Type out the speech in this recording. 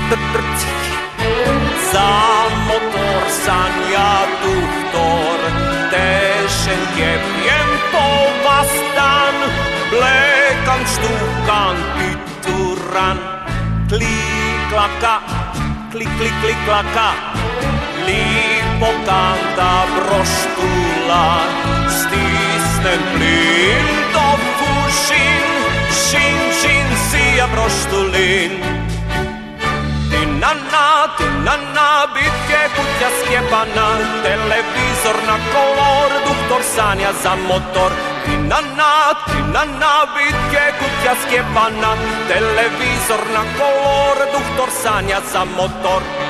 Za motor sam ja doktor, težen je vjem po vas dan, blekan, štukan, pituran. Kliklaka, klik, klik, kliklaka, lipo kanta broštula, stisnem plin do fušin, šin, šin, sija broštulin. Tinana, bitke, kutja skjepana, televizor na kolor, doktor sanja za motor. Tinana, bitke, kutja skjepana, televizor na kolor, doktor sanja za motor.